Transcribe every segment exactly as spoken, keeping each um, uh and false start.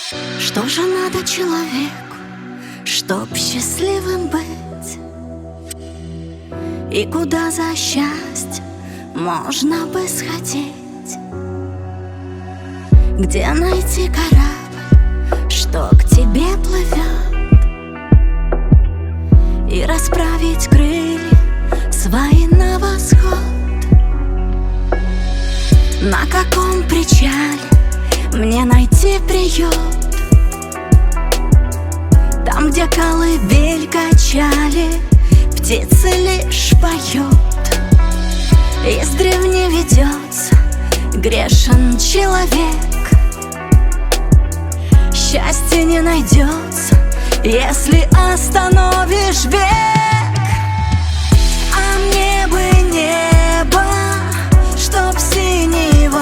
Что же надо человеку, чтоб счастливым быть? И куда за счастьем можно бы сходить? Где найти корабль, что к тебе плывет, и расправить крылья свои на восход? На каком причале мне найти приют? Там, где колыбель качали, птицы лишь поют. Издревле ведется грешен человек. Счастья не найдется, если остановишь бег. А мне бы небо, чтоб синего,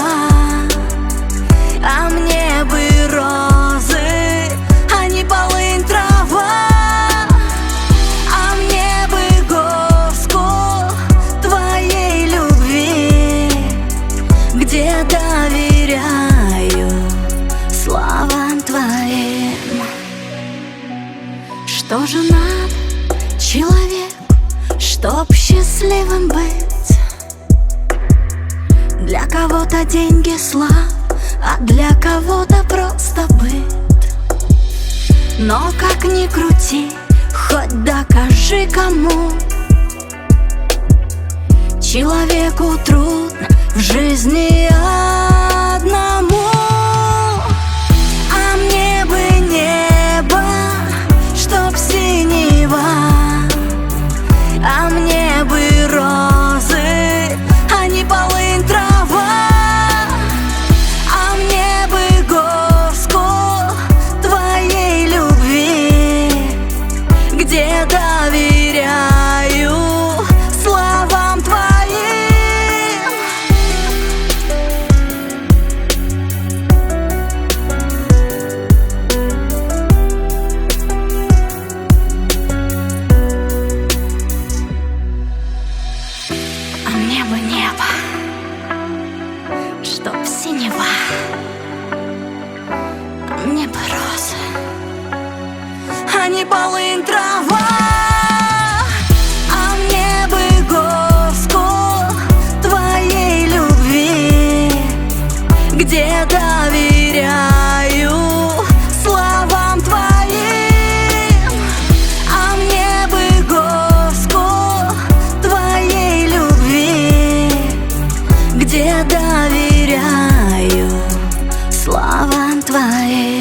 а мне бы розы, а не полынь трава. А мне бы горстку твоей любви, где доверяю словам твоим. Что же надо человеку, чтоб счастливым быть? Для кого-то деньги, слава, а для кого-то просто быт. Но как ни крути, хоть докажи кому, человеку трудно в жизни одному. А мне бы небо, чтоб синего, а мне бы розы, а не полынь трава. А мне бы горстку твоей любви, где доверяю словам твоим. А мне бы небо, чтоб синего, а мне бы розы, а не полынь трава. А мне бы горстку твоей любви, где доверяю словам твоим. А мне бы горстку твоей любви, где доверяю словам твоим.